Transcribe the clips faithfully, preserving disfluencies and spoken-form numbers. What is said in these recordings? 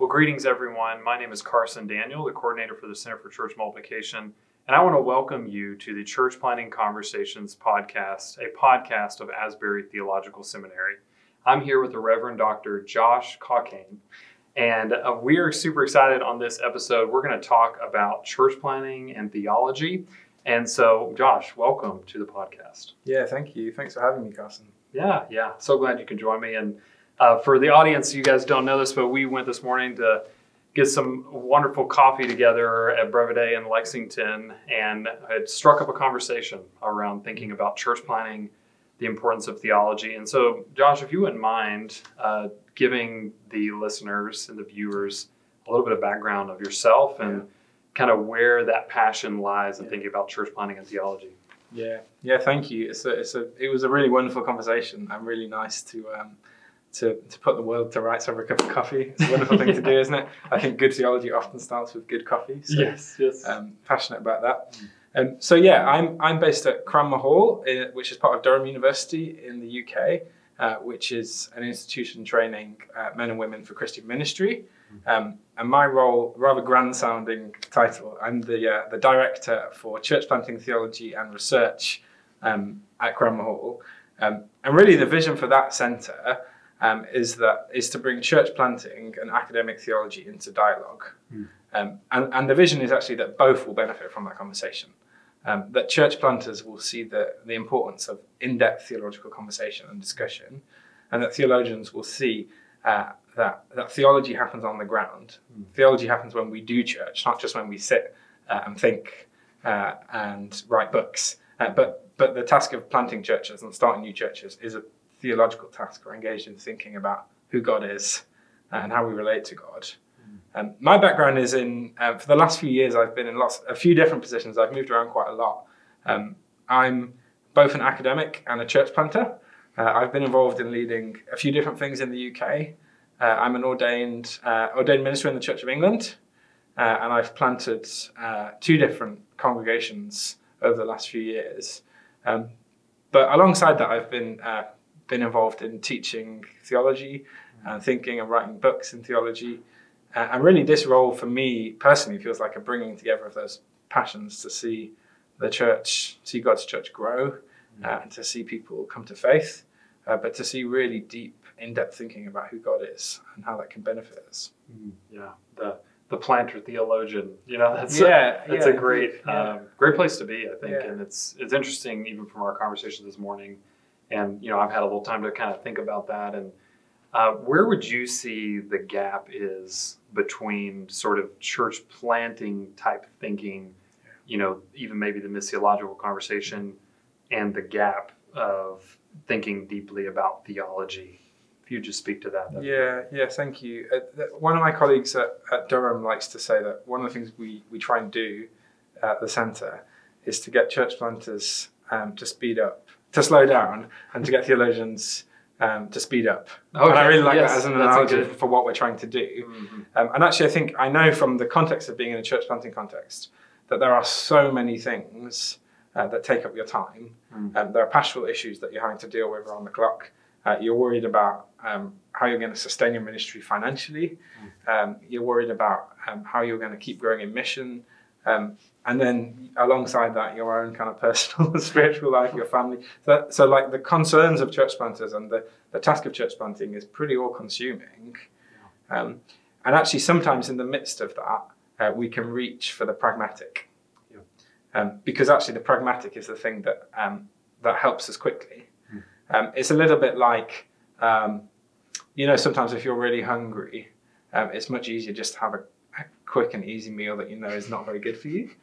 Well, greetings, everyone. My name is Carson Daniel, the coordinator for the Center for Church Multiplication, and I want to welcome you to the Church Planting Conversations podcast, a podcast of Asbury Theological Seminary. I'm here with the Reverend Doctor Josh Cockayne, and uh, we are super excited on this episode. We're going to talk about church planting and theology. And so, Josh, welcome to the podcast. Yeah, thank you. Thanks for having me, Carson. Yeah, yeah. So glad you can join me. And uh, for the audience, you guys don't know this, but we went this morning to get some wonderful coffee together at Breviday in Lexington, and had struck up a conversation around thinking about church planting, the importance of theology. And so, Josh, if you wouldn't mind uh, giving the listeners and the viewers a little bit of background of yourself and yeah. kind of where that passion lies in yeah. thinking about church planting and theology. Yeah, yeah. Thank you. It's a, it's a, it was a really wonderful conversation and really nice to, um, to, to put the world to rights over a cup of coffee. It's a wonderful thing to do, isn't it? I think good theology often starts with good coffee. So, yes, yes. Um, passionate about that. Um, so yeah, I'm I'm based at Cranmer Hall, in, which is part of Durham University in the U K, uh, which is an institution training uh, men and women for Christian ministry. Um, and my role, rather grand-sounding title, I'm the uh, the director for church planting theology and research um, at Cranmer Hall. Um, and really, the vision for that centre um, is that is to bring church planting and academic theology into dialogue. Mm. Um, and, and the vision is actually that both will benefit from that conversation. Um, that church planters will see the the importance of in-depth theological conversation and discussion, and that theologians will see uh, that that theology happens on the ground. Mm. Theology happens when we do church, not just when we sit uh, and think uh, and write books. Uh, but but the task of planting churches and starting new churches is a theological task. We're engaged in thinking about who God is and how we relate to God. Mm. Um, my background is in, uh, for the last few years, I've been in lots, a few different positions. I've moved around quite a lot. Um, I'm both an academic and a church planter. Uh, I've been involved in leading a few different things in the U K. Uh, I'm an ordained uh, ordained minister in the Church of England, uh, and I've planted uh, two different congregations over the last few years. Um, but alongside that, I've been uh, been involved in teaching theology and thinking and writing books in theology. Uh, and really, this role for me personally feels like a bringing together of those passions to see the church, see God's church grow, uh, and to see people come to faith, uh, but to see really deep, in-depth thinking about who God is and how that can benefit us. Mm, yeah, the the planter theologian, you know, that's yeah, a, that's yeah, a great yeah. um, great place to be, I think, yeah. and it's it's interesting even from our conversation this morning, and you know, I've had a little time to kind of think about that, and uh, where would you see the gap is between sort of church planting type thinking, yeah. you know, even maybe the missiological conversation, and the gap of thinking deeply about theology? If you just speak to that. Yeah, yeah, thank you. Uh, one of my colleagues at, at Durham likes to say that one of the things we, we try and do at the centre is to get church planters um, to speed up, to slow down, and to get theologians um, to speed up. Okay. And I really like yes, that as an analogy good... for what we're trying to do. Mm-hmm. Um, and actually, I think I know from the context of being in a church planting context that there are so many things uh, that take up your time. Mm. Um, there are pastoral issues that you're having to deal with around the clock. Uh, you're worried about um, how you're going to sustain your ministry financially. Mm. Um, you're worried about um, how you're going to keep growing in mission. Um, and then alongside that, your own kind of personal spiritual life, your family. So, so like the concerns of church planters and the, the task of church planting is pretty all-consuming. Yeah. Um, and actually, sometimes in the midst of that, uh, we can reach for the pragmatic. Yeah. Um, because actually the pragmatic is the thing that um, that helps us quickly. Um, it's a little bit like, um, you know, sometimes if you're really hungry, um, it's much easier just to have a, a quick and easy meal that you know is not very good for you.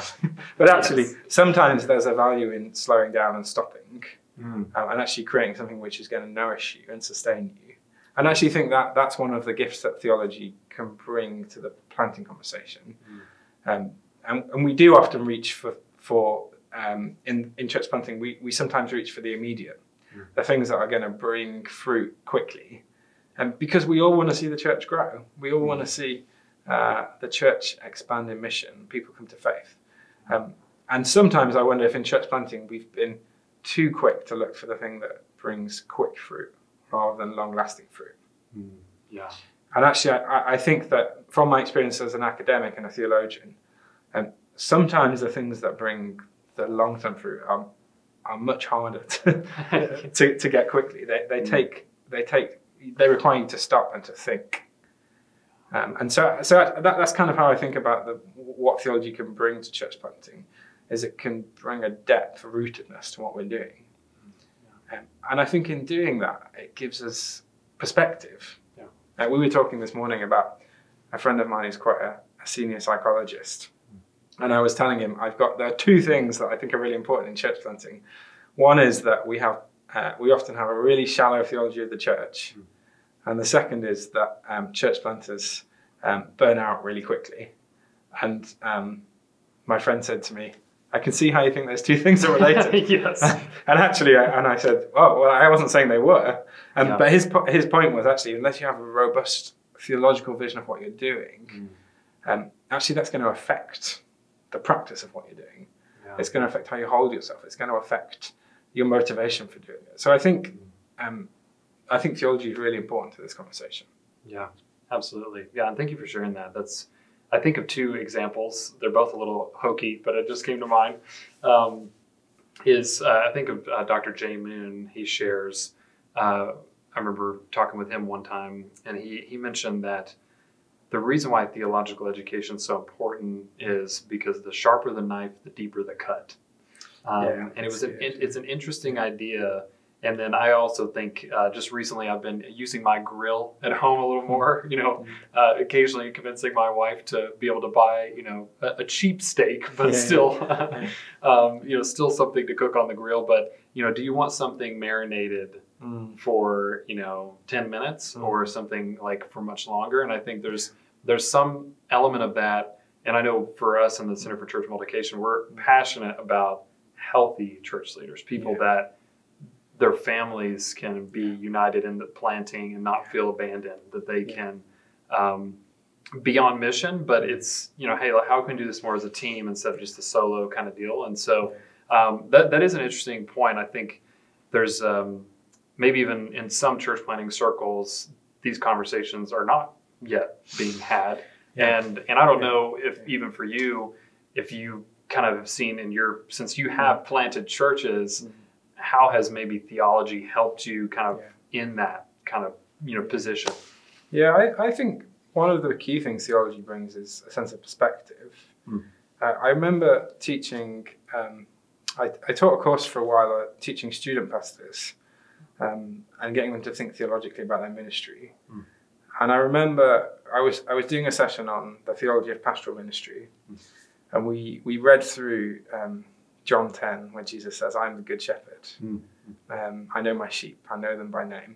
But actually, yes. sometimes there's a value in slowing down and stopping mm. um, and actually creating something which is going to nourish you and sustain you. And I actually think that that's one of the gifts that theology can bring to the planting conversation. Mm. Um, and, and we do often reach for, for um, in, in church planting, we, we sometimes reach for the immediate. The things that are going to bring fruit quickly. And because we all want to see the church grow. We all want to see uh, the church expand in mission, people come to faith. Um, and sometimes I wonder if in church planting we've been too quick to look for the thing that brings quick fruit rather than long-lasting fruit. Mm, yeah. And actually, I, I think that from my experience as an academic and a theologian, um, sometimes the things that bring the long-term fruit are, are much harder to, to, to get quickly. They, they take, they take, they require you to stop and to think. Um, and so, so that, that's kind of how I think about the, what theology can bring to church planting, is it can bring a depth, a rootedness to what we're doing. Um, and I think in doing that, it gives us perspective. Yeah. Uh, we were talking this morning about a friend of mine who's quite a, a senior psychologist. And I was telling him, I've got, there are two things that I think are really important in church planting. One is that we have, uh, we often have a really shallow theology of the church. Mm. And the second is that um, church planters um, burn out really quickly. And um, my friend said to me, I can see how you think those two things are related. Yes. And actually, I, and I said, oh, well, I wasn't saying they were. And, yeah. But his, his point was actually, unless you have a robust theological vision of what you're doing, mm. um, actually that's going to affect the practice of what you're doing. Yeah. It's going to affect how you hold yourself. It's going to affect your motivation for doing it. So I think, mm. um, I think theology is really important to this conversation. Yeah, absolutely. Yeah, and thank you for sharing that. That's, I think of two examples. They're both a little hokey, but it just came to mind. Um, is uh, I think of uh, Doctor Jay Moon. He shares. Uh, I remember talking with him one time, and he he mentioned that the reason why theological education is so important is because the sharper the knife, the deeper the cut. Um, yeah, and it was an, it, it's an interesting idea. And then I also think uh, just recently I've been using my grill at home a little more, you know, uh, occasionally convincing my wife to be able to buy, you know, a, a cheap steak, but yeah, still, yeah. um, you know, still something to cook on the grill. But, you know, do you want something marinated mm. for, you know, ten minutes mm. or something like for much longer? And I think there's there's some element of that. And I know for us in the Center for Church Multiplication, we're passionate about healthy church leaders, people yeah. that their families can be united in the planting and not feel abandoned, that they can um, be on mission, but it's, you know, hey, how can we do this more as a team instead of just a solo kind of deal? And so um, that that is an interesting point. I think there's um, maybe even in some church planting circles, these conversations are not yet being had. Yeah. And and I don't know if even for you, if you kind of have seen in your, since you have planted churches, mm-hmm. how has maybe theology helped you kind of yeah. in that kind of, you know, position? Yeah, I, I think one of the key things theology brings is a sense of perspective. Mm. Uh, I remember teaching, um, I, I taught a course for a while uh, teaching student pastors um, and getting them to think theologically about their ministry. Mm. And I remember I was I was doing a session on the theology of pastoral ministry, mm. and we, we read through um, John ten, where Jesus says, I am the good shepherd. Mm. Um, I know my sheep. I know them by name.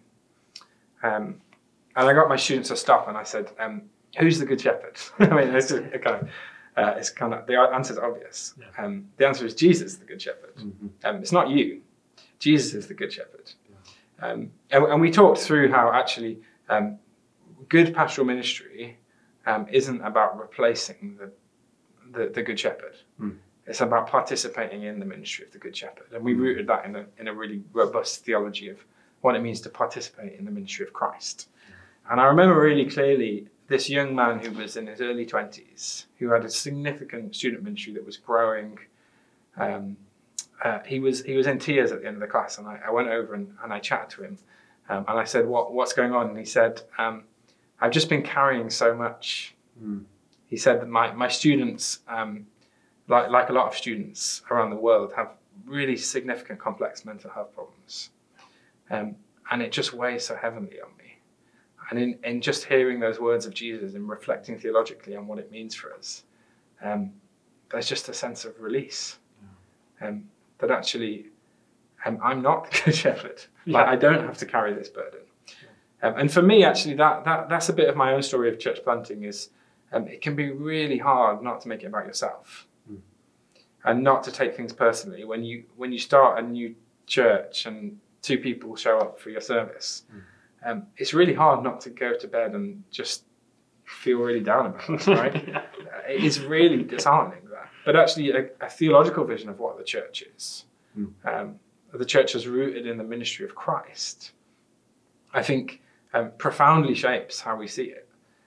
Um, and I got my students to stop and I said, um, who's the good shepherd? I mean, it's just a kind of, uh, it's kind of, the answer's obvious. Yeah. Um, the answer is Jesus, the good shepherd. Mm-hmm. Um, it's not you. Jesus is the good shepherd. Yeah. Um, and, and we talked through how actually um, good pastoral ministry um, isn't about replacing the, the, the good shepherd. Mm. It's about participating in the ministry of the Good Shepherd. And we rooted that in a, in a really robust theology of what it means to participate in the ministry of Christ. And I remember really clearly this young man who was in his early twenties, who had a significant student ministry that was growing. Um, uh, he was he was in tears at the end of the class, and I, I went over and, and I chatted to him. Um, and I said, what, what's going on? And he said, um, I've just been carrying so much. Mm. He said that my, my students... Um, Like, like a lot of students around the world, have really significant complex mental health problems. Um, and it just weighs so heavily on me. And in, in just hearing those words of Jesus and reflecting theologically on what it means for us, um, there's just a sense of release. Yeah. Um, that actually, um, I'm not the good shepherd. Like, yeah. I don't have to carry this burden. Yeah. Um, and for me, actually, that, that that's a bit of my own story of church planting is um, it can be really hard not to make it about yourself. And not to take things personally. When you when you start a new church and two people show up for your service, mm. um, it's really hard not to go to bed and just feel really down about it, right? yeah. uh, it is really disheartening that. But actually a, a theological vision of what the church is, mm. um, the church is rooted in the ministry of Christ, I think um, profoundly shapes how we see it.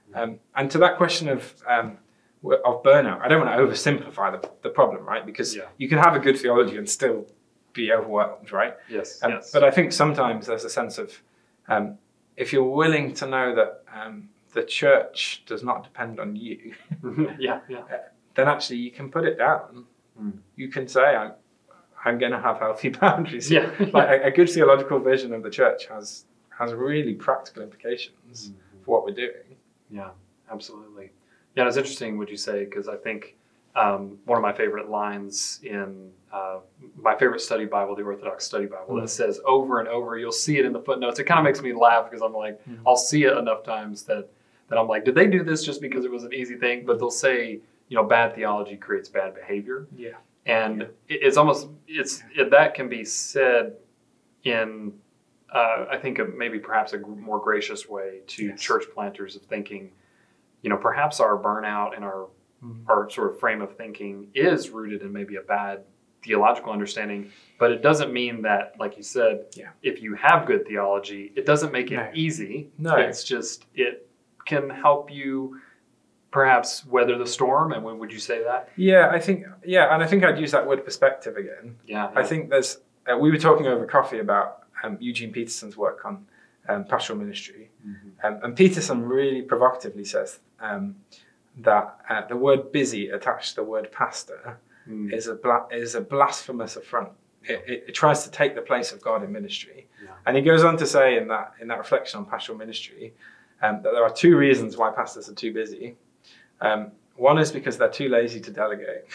Um, and to that question of um, of burnout, I don't want to oversimplify the, the problem, right? Because Yeah. you can have a good theology and still be overwhelmed, right? Yes. Um, yes. But I think sometimes there's a sense of um, if you're willing to know that um, the church does not depend on you, yeah. Yeah. then actually you can put it down. Mm. You can say, I'm, I'm going to have healthy boundaries. Yeah. Like a, a good theological vision of the church has has really practical implications Mhm. for what we're doing. Yeah, absolutely. Yeah, it's interesting what you say, because I think um, one of my favorite lines in uh, my favorite study Bible, the Orthodox Study Bible, Mm. that says over and over, you'll see it in the footnotes. It kind of makes me laugh because I'm like, Mm. I'll see it enough times that, that I'm like, did they do this just because it was an easy thing? But they'll say, you know, bad theology creates bad behavior. Yeah. And Yeah. it- it's almost, it's it, that can be said in, uh, I think, a, maybe perhaps a gr- more gracious way to Yes. church planters of thinking, you know, perhaps our burnout and our, Mm. our sort of frame of thinking is rooted in maybe a bad theological understanding, but it doesn't mean that, like you said, Yeah. if you have good theology, it doesn't make it No. easy. No. It's just, it can help you perhaps weather the storm. And when would you say that? Yeah, I think, yeah, and I think I'd use that word perspective again. Yeah. I think there's, uh, we were talking over coffee about um, Eugene Peterson's work on um, pastoral ministry. Mhm. Um, and Peterson really provocatively says um, that uh, the word busy attached to the word pastor Mm. is a bla- is a blasphemous affront. It, it, it tries to take the place of God in ministry. Yeah. And he goes on to say in that in that reflection on pastoral ministry um, that there are two reasons why pastors are too busy. Um, one is because they're too lazy to delegate,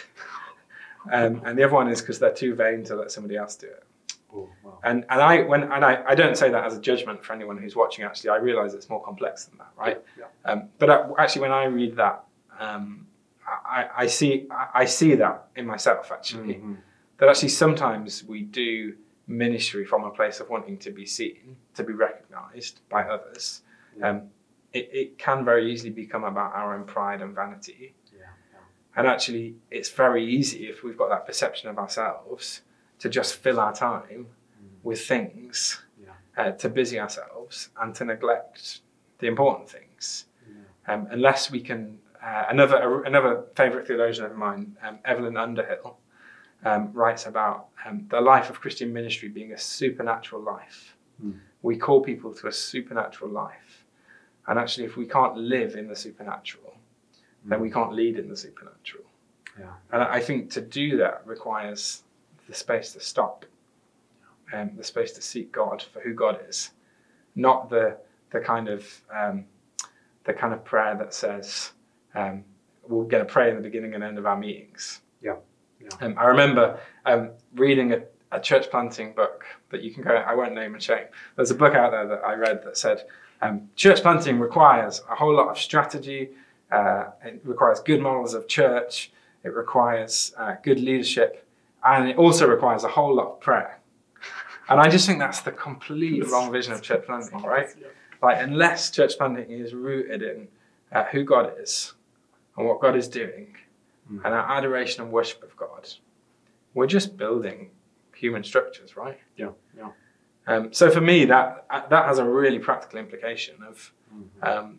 um, and the other one is because they're too vain to let somebody else do it. Oh, wow. And and I when and I, I don't say that as a judgment for anyone who's watching. Actually, I realise it's more complex than that, right? Yeah. Um, but I, actually, when I read that, um, I, I see I see that in myself actually. Mhm. That actually sometimes we do ministry from a place of wanting to be seen, to be recognised by others. Yeah. Um, it, it can very easily become about our own pride and vanity. Yeah. Yeah. And actually, it's very easy if we've got that perception of ourselves to just fill our time with things, Yeah. uh, to busy ourselves and to neglect the important things. Yeah. Um, unless we can, uh, another another favourite theologian of mine, um, Evelyn Underhill, um, writes about um, the life of Christian ministry being a supernatural life. Mm. We call people to a supernatural life. And actually, if we can't live in the supernatural, then we can't lead in the supernatural. Yeah. And I think to do that requires the space to stop, um, the space to seek God for who God is, not the the kind of um, the kind of prayer that says um, we're going to pray in the beginning and end of our meetings. Yeah. Yeah. Um, I remember um, reading a, a church planting book that you can go. I won't name and shame. There's a book out there that I read that said um, church planting requires a whole lot of strategy. Uh, it requires good models of church. It requires uh, good leadership, and it also requires a whole lot of prayer. And I just think that's the complete wrong vision of church planting, right? Yeah. Like, unless church planting is rooted in uh, who God is and what God is doing, Mm. and our adoration and worship of God, we're just building human structures, right? Yeah. Yeah. Um, so for me, that that has a really practical implication of Mhm. um,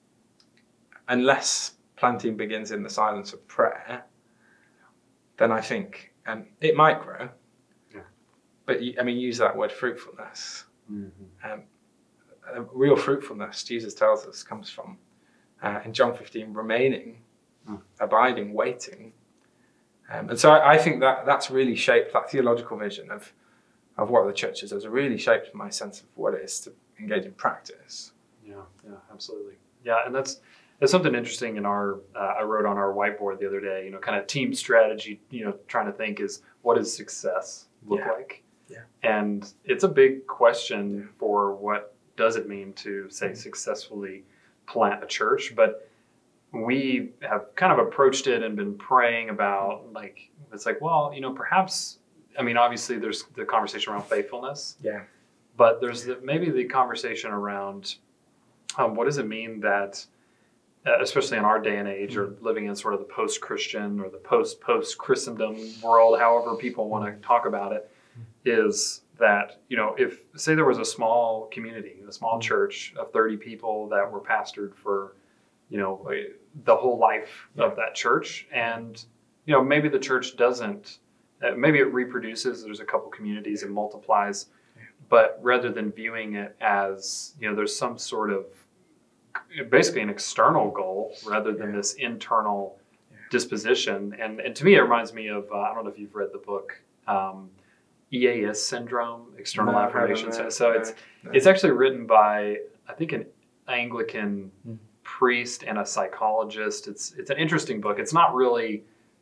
unless planting begins in the silence of prayer, then I think um, it might grow. Yeah. But I mean, use that word fruitfulness. Mhm. Um, uh, real fruitfulness, Jesus tells us, comes from uh, in John fifteen, remaining, Mm. abiding, waiting. Um, and so I, I think that that's really shaped that theological vision of of what the church is, has really shaped my sense of what it is to engage in practice. Yeah, yeah, absolutely. Yeah, and that's that's something interesting in our. Uh, I wrote on our whiteboard the other day. You know, kind of team strategy. You know, trying to think is what does success look Yeah. like? Yeah. And it's a big question Yeah. for what does it mean to say successfully plant a church, but we have kind of approached it and been praying about like it's like well you know perhaps I mean obviously there's the conversation around faithfulness. Yeah. But there's the, maybe the conversation around um, what does it mean that, uh, especially in our day and age, or living in sort of the post-Christian or the post-post-Christendom world, however people want to talk about it, is that, you know, if, say there was a small community, a small church of thirty people that were pastored for you know, the whole life Yeah. of that church. And, you know, maybe the church doesn't, uh, maybe it reproduces, there's a couple communities, it multiplies, Yeah. but rather than viewing it as, you know, there's some sort of, basically an external goal rather than Yeah. this internal Yeah. disposition. And, and to me, it reminds me of, uh, I don't know if you've read the book, um, E A S syndrome, external No, I haven't, affirmation. no, So, so no, it's, no. it's actually written by, I think, an Anglican Mm. priest and a psychologist. It's it's an interesting book. It's not really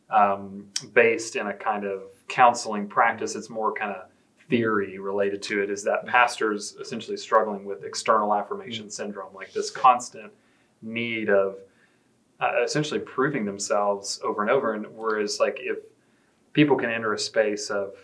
um, based in a kind of counseling practice. It's more kind of theory related to it. Is that pastors essentially struggling with external affirmation syndrome, like this constant need of uh, essentially proving themselves over and over. And whereas, like, if people can enter a space of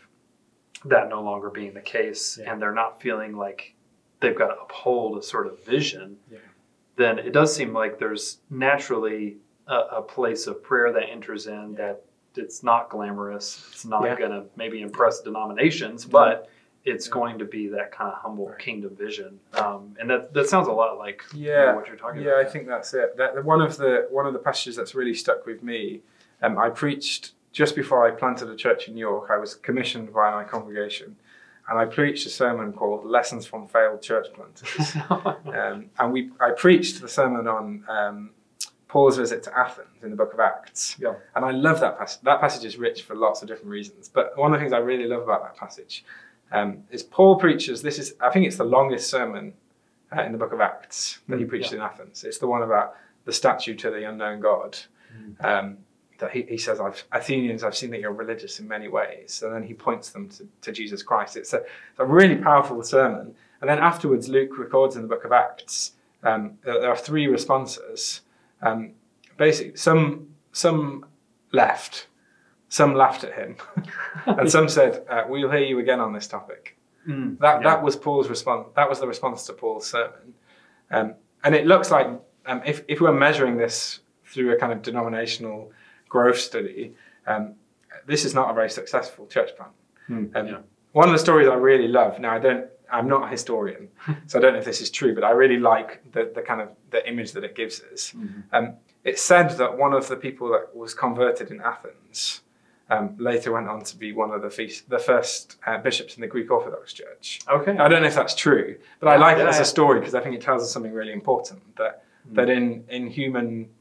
that no longer being the case, Yeah. and they're not feeling like they've got to uphold a sort of vision, Yeah. then it does seem like there's naturally a, a place of prayer that enters in, Yeah. that it's not glamorous. It's not Yeah. going to maybe impress denominations, No. but it's Yeah. going to be that kind of humble Right. kingdom vision. Um, and that, that sounds a lot like you know, Yeah, what you're talking yeah, I about. think that's it. That, one of the one of the passages that's really stuck with me. Um, I preached just before I planted a church in York. I was commissioned by my congregation, and I preached a sermon called "Lessons from Failed Church Planters." um, and we, I preached the sermon on um, Paul's visit to Athens in the Book of Acts. Yeah. And I love that passage. That passage is rich for lots of different reasons. But one of the things I really love about that passage um, is Paul preaches. This is, I think, it's the longest sermon uh, in the Book of Acts that he Mm, preached yeah. in Athens. It's the one about the statue to the unknown God. Mm. Um, that he, he says, I've, Athenians, I've seen that you're religious in many ways. And then he points them to, to Jesus Christ. It's a, it's a really powerful sermon. And then afterwards, Luke records in the Book of Acts, um, there, there are three responses. Um, basically, some, some left, some laughed at him, and some said, uh, we'll hear you again on this topic. Mm, That, yeah. that was Paul's response. That was the response to Paul's sermon. Um, and it looks like, um, if, if we're measuring this through a kind of denominational growth study, um, this is not a very successful church plant. Mm, Um, yeah. One of the stories I really love, now I don't, I'm not a historian, so I don't know if this is true, but I really like the, the kind of the image that it gives us. Mhm. Um, it's said that one of the people that was converted in Athens um, later went on to be one of the, feast, the first uh, bishops in the Greek Orthodox Church. Okay. I don't know if that's true, but I like Yeah, it as yeah. a story because I think it tells us something really important, that Mm. that in, in human,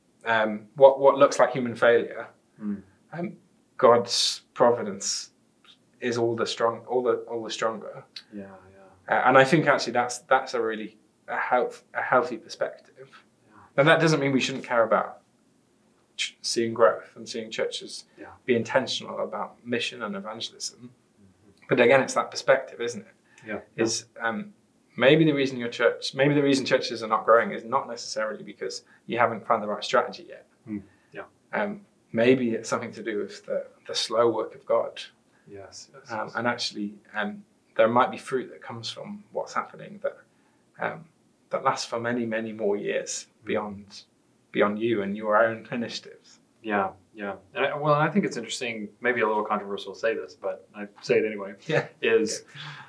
um, what, what looks like human failure, Mm. um, God's providence is all the strong, all the all the stronger. Yeah, yeah. Uh, and I think actually that's that's a really a health a healthy perspective. Yeah. Now that doesn't mean we shouldn't care about ch- seeing growth and seeing churches Yeah. be intentional about mission and evangelism. But again, it's that perspective, isn't it? Yeah. Is um, maybe the reason your church, maybe the reason churches are not growing is not necessarily because you haven't found the right strategy yet. Mm. Yeah. Um, maybe it's something to do with the, the slow work of God. Yes. yes, Um, yes. and actually, um, there might be fruit that comes from what's happening that um, that lasts for many, many more years beyond beyond you and your own initiatives. Yeah, yeah. And I, well, and I think it's interesting, maybe a little controversial to say this, but I say it anyway, Yeah. is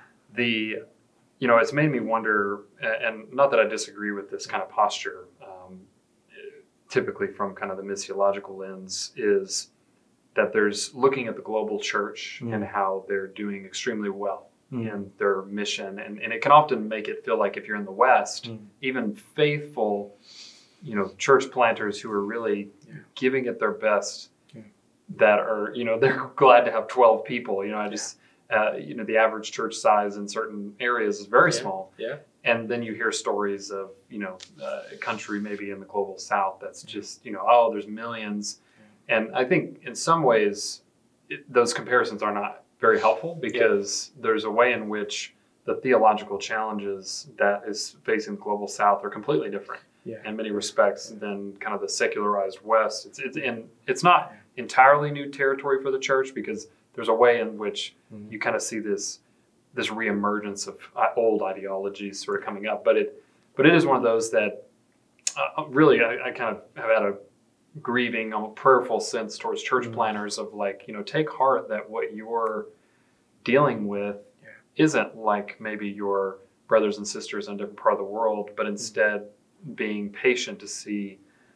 the, you know, it's made me wonder, a- and not that I disagree with this kind of posture, um, typically from kind of the missiological lens, is that there's looking at the global church Mm. and how they're doing extremely well Mm. in their mission. And, and it can often make it feel like if you're in the West, Mm. even faithful, you know, church planters who are really Yeah. giving it their best, Yeah. that are, you know, they're glad to have twelve people. You know, I just, uh, you know, the average church size in certain areas is very Yeah. small. Yeah. And then you hear stories of, you know, uh, a country maybe in the global south that's just, you know, oh, there's millions. And I think in some ways, it, those comparisons are not very helpful because there's a way in which the theological challenges that is facing the global south are completely different Yeah. in many respects than kind of the secularized West. It's it's in it's not entirely new territory for the church because there's a way in which Mhm. you kind of see this this reemergence of uh, old ideologies sort of coming up. But it but it is one of those that uh, really I, I kind of have had a grieving, um, prayerful sense towards church Mhm. planners of like, you know, take heart that what you're dealing with Yeah. isn't like maybe your brothers and sisters in a different part of the world, but instead being patient to see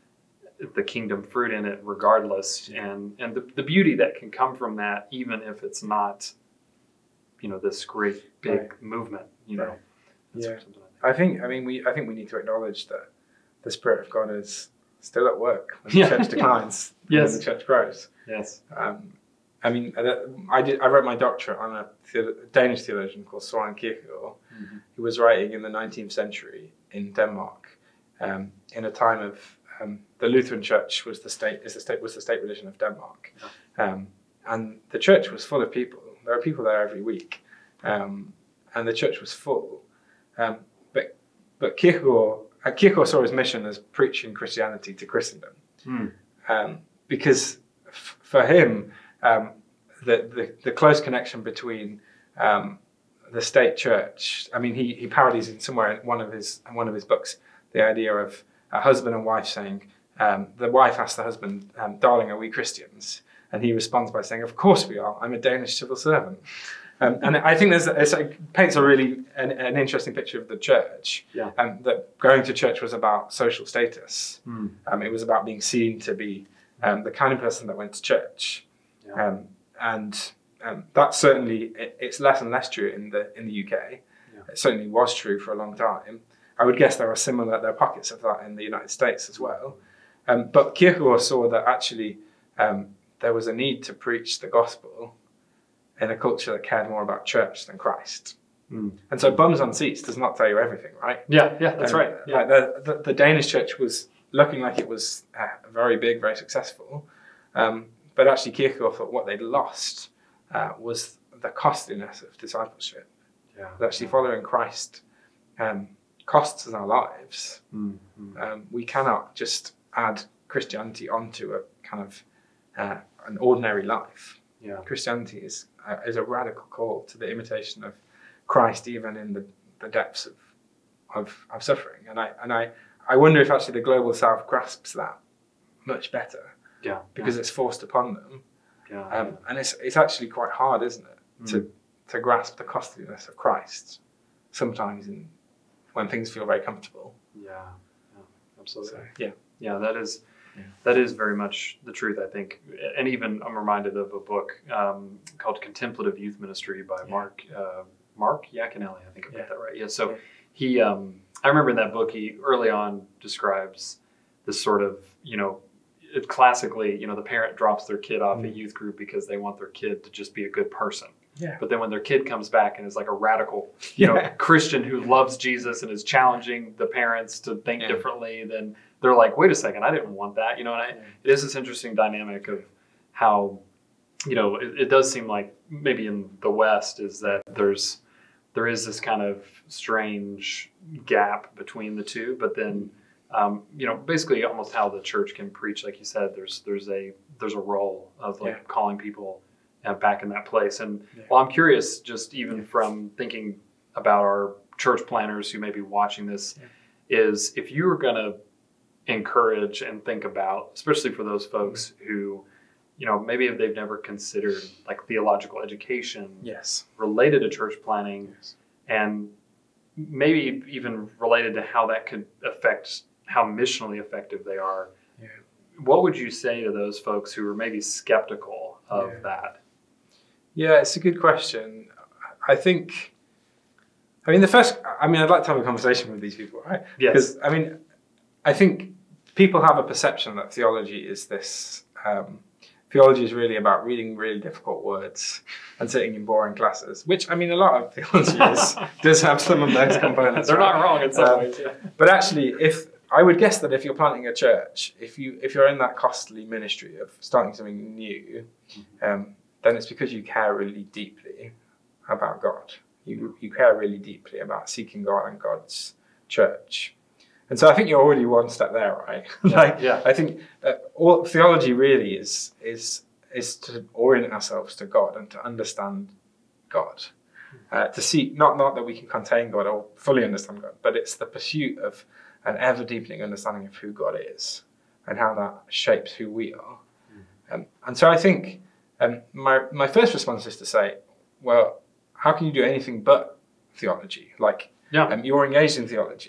the kingdom fruit in it regardless, and and the, the beauty that can come from that, even if it's not, you know, this great big Right. movement, you know. Right. That's Yeah. something I I think, I mean, we, I think we need to acknowledge that the Spirit of God is still at work when Yeah. the church declines, and Yes. when the church grows. think. Yes. Um, I mean, I did. I wrote my doctorate on a the- Danish theologian called Søren Kierkegaard, Mhm. who was writing in the nineteenth century in Denmark, um, in a time of um, the Lutheran Church was the state is the state was the state religion of Denmark, um, and the church was full of people. There were people there every week, um, and the church was full. Um, but but Kierkegaard, uh, Kierkegaard saw his mission as preaching Christianity to Christendom, Mm. um, because f- for him, um, the, the the close connection between um, the state church. I mean, he he parodies in somewhere in one of his in one of his books the idea of a husband and wife saying, um, the wife asks the husband, um, "Darling, are we Christians?" And he responds by saying, "Of course we are. I'm a Danish civil servant." Um, and I think there's it's, it paints a really an, an interesting picture of the church. Yeah. Um, that going to church was about social status. Mm. Um, it was about being seen to be um, the kind of person that went to church. Yeah. Um, and um, that's certainly it, it's less and less true in the in the U K. Yeah. It certainly was true for a long time. I would guess there are similar there are pockets of that in the United States as well. Um, but Kierkegaard saw that actually um, there was a need to preach the gospel in a culture that cared more about church than Christ. Mm. And so bums on seats does not tell you everything, right? Yeah, yeah, that's Um, right. Yeah. Like the, the, the Danish church was looking like it was uh, very big, very successful. Um, but actually Kierkegaard thought what they'd lost uh, was the costliness of discipleship. Yeah. That actually following Christ um, costs us our lives. Mm. Mm. Um, we cannot just add Christianity onto a kind of uh, an ordinary life. Yeah. Christianity is uh, is a radical call to the imitation of Christ, even in the, the depths of, of of suffering. And I and I, I wonder if actually the global South grasps that much better Yeah. because it's forced upon them. Yeah. Um, and it's it's actually quite hard, isn't it, Mm. to to grasp the costliness of Christ sometimes in when things feel very comfortable. Yeah. Yeah. Absolutely. So yeah, Yeah, that is Yeah. that is very much the truth, I think. And even I'm reminded of a book um, called Contemplative Youth Ministry by Yeah. Mark uh, Mark Yaconelli. I think I got Yeah. that right. Yeah. So Yeah. he, um, I remember in that book, he early on describes this sort of, you know, it classically, you know, the parent drops their kid off Mm. at youth group because they want their kid to just be a good person. yeah, But then when their kid comes back and is like a radical, you know, Yeah. Christian who loves Jesus and is challenging the parents to think Yeah. differently, then they're like, wait a second, I didn't want that. You know, and I, Yeah. it is this interesting dynamic of how, you know, it, it does seem like maybe in the West is that there's, there is this kind of strange gap between the two, but then, um, you know, basically almost how the church can preach, like you said, there's, there's a, there's a role of like Yeah. calling people uh, back in that place. And Yeah. well, I'm curious, just even from thinking about our church planners who may be watching this, Yeah. is if you were going to encourage and think about, especially for those folks who, you know, maybe if they've never considered like theological education yes, related to church planning, yes. and maybe even related to how that could affect how missionally effective they are. Yeah. What would you say to those folks who are maybe skeptical of Yeah. that? Yeah, it's a good question. I think, I mean, the first, I mean, I'd like to have a conversation with these people, right? Yes. Because, I mean, I think people have a perception that theology is this, um, theology is really about reading really difficult words and sitting in boring classes, which, I mean, a lot of theology is, does have some of those components. They're right? not wrong in some Um, ways. Yeah. But actually, if I would guess that if you're planting a church, if you if you're in that costly ministry of starting something new, um, then it's because you care really deeply about God. You you care really deeply about seeking God and God's church, and so I think you're already one step there, right? Yeah, like yeah. I think uh, all theology really is is is to orient ourselves to God and to understand God. Uh, to seek, not, not that we can contain God or fully understand God, but it's the pursuit of an ever-deepening understanding of who God is and how that shapes who we are. Mm. Um, and so I think um, my, my first response is to say, well, how can you do anything but theology? Like, Yeah. um, you're engaged in theology.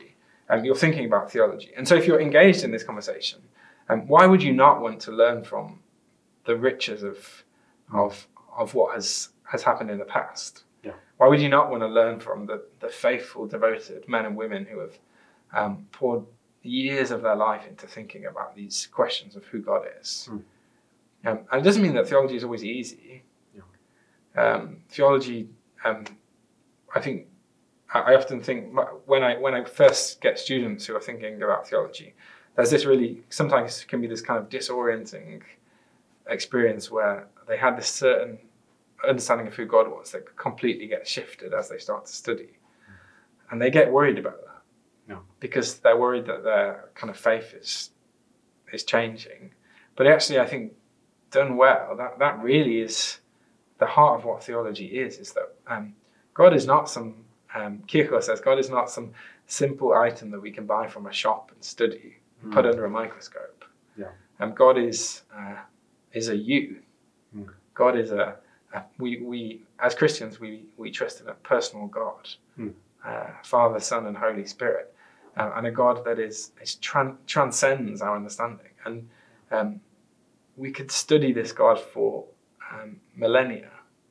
um, you're thinking about theology. And so if you're engaged in this conversation, um, why would you not want to learn from the riches of of of what has has happened in the past? Yeah. Why would you not want to learn from the, the faithful, devoted men and women who have um, poured years of their life into thinking about these questions of who God is? Mm. Um, and it doesn't mean that theology is always easy. Yeah. Um, theology, um, I think, I often think when I when I first get students who are thinking about theology, there's this really, sometimes can be this kind of disorienting experience where they had this certain understanding of who God was that completely gets shifted as they start to study. Mm. And they get worried about that. No. Because they're worried that their kind of faith is is changing. But actually, I think, done well, that, that really is the heart of what theology is, is that um, God is not some, um, Kierkegaard says, God is not some simple item that we can buy from a shop and study, mm. put under a microscope. Yeah. Um, God is uh, is a you. Mm. God is a, a, we, we, as Christians, we, we trust in a personal God, mm. uh, Father, Son, and Holy Spirit. Uh, and a God that is, is tran- transcends our understanding. And um, we could study this God for um, millennia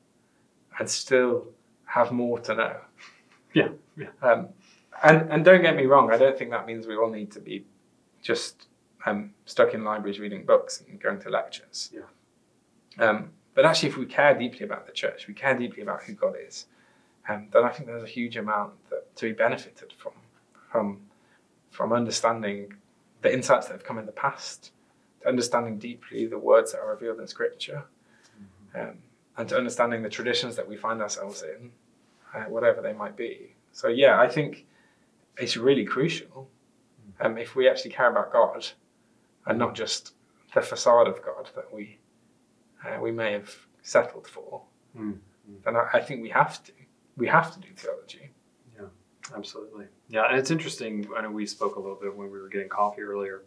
and still have more to know. Yeah, yeah. Um, and, and don't get me wrong, I don't think that means we all need to be just um, stuck in libraries reading books and going to lectures. Yeah. Um, but actually, if we care deeply about the church, we care deeply about who God is, um, then I think there's a huge amount that, to be benefited from, from from understanding the insights that have come in the past, to understanding deeply the words that are revealed in Scripture, mm-hmm. um, and to understanding the traditions that we find ourselves in, uh, whatever they might be. So yeah, I think it's really crucial um, if we actually care about God and not just the facade of God that we uh, we may have settled for, mm-hmm. then I, I think we have to. We have to do theology. Yeah, absolutely. Yeah, and it's interesting. I know we spoke a little bit when we were getting coffee earlier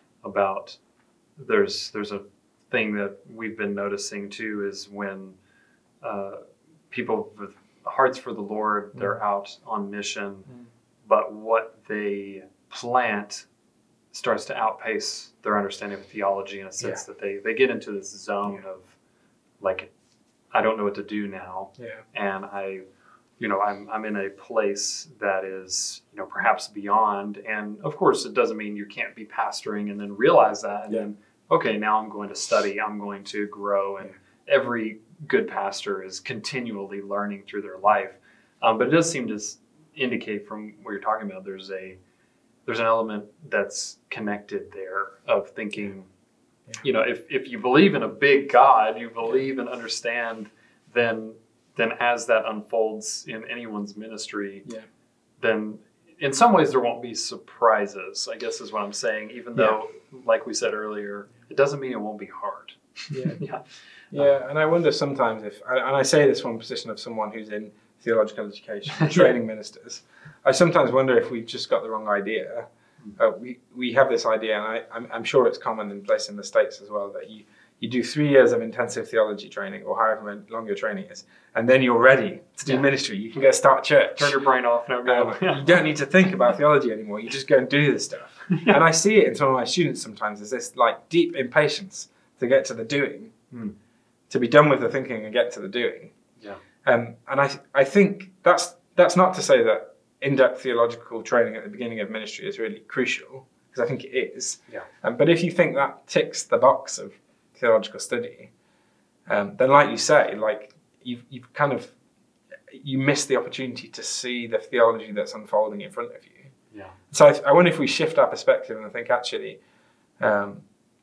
about there's there's a thing that we've been noticing too is when uh, people with hearts for the Lord, they're mm. out on mission, mm. but what they plant starts to outpace their understanding of theology in a sense yeah. that they, they get into this zone yeah. of like, I don't know what to do now. Yeah. And I, you know, I'm I'm in a place that is, you know, perhaps beyond. And of course, it doesn't mean you can't be pastoring and then realize that. And yeah. then, okay, now I'm going to study, I'm going to grow. And yeah. every good pastor is continually learning through their life. Um, but it does seem to indicate from what you're talking about, there's a there's an element that's connected there of thinking, yeah. you know, if, if you believe in a big God, you believe and understand, then then as that unfolds in anyone's ministry, yeah. then in some ways there won't be surprises, I guess is what I'm saying, even though, yeah. like we said earlier, it doesn't mean it won't be hard. Yeah, yeah. yeah. And I wonder sometimes if, and I say this from a position of someone who's in theological education, training yeah. ministers, I sometimes wonder if we've just got the wrong idea. Uh, we we have this idea, and I, I'm, I'm sure it's common in place in the States as well, that you, you do three years of intensive theology training, or however long your training is, and then you're ready to do yeah. ministry. You can go start church. Turn your brain off, no go. Um, yeah. You don't need to think about theology anymore. You just go and do this stuff. Yeah. And I see it in some of my students sometimes as this like deep impatience to get to the doing, mm. to be done with the thinking and get to the doing. Yeah. Um, and I I think that's that's not to say that in-depth theological training at the beginning of ministry is really crucial, because I think it is. Yeah. Um, but if you think that ticks the box of theological study, um, then like you say, like you've you've kind of you miss the opportunity to see the theology that's unfolding in front of you. Yeah. So I, I wonder if we shift our perspective and think actually, um,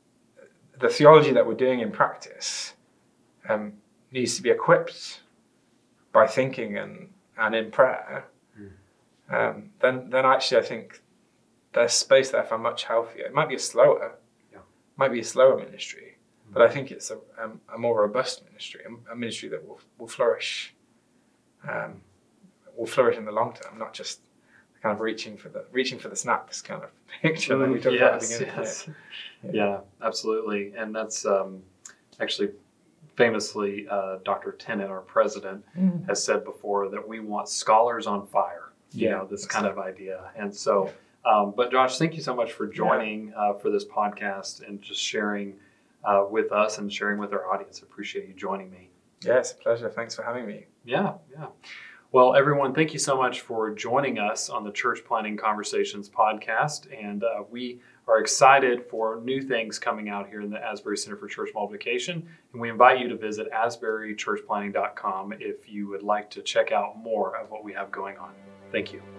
the theology that we're doing in practice um, needs to be equipped by thinking and, and in prayer. Mm. Um, then then actually I think there's space there for much healthier. It might be a slower, yeah. might be a slower ministry, mm. but I think it's a, um, a more robust ministry, a, a ministry that will will flourish, um, will flourish in the long term, not just kind of reaching for the reaching for the snacks kind of picture that we talked yes, about at the beginning. Yes. Yeah. yeah, absolutely, and that's um, actually. Famously, uh, Doctor Tennant, our president, mm. has said before that we want scholars on fire. You yeah, know, this kind right. of idea. And so Um, but Josh, thank you so much for joining uh, for this podcast and just sharing uh, with us and sharing with our audience. I appreciate you joining me. Yeah, it's a pleasure. Thanks for having me. Yeah, yeah. Well, everyone, thank you so much for joining us on the Church Planting Conversations podcast. And uh, we are excited for new things coming out here in the Asbury Center for Church Multiplication. And we invite you to visit asbury church planting dot com if you would like to check out more of what we have going on. Thank you.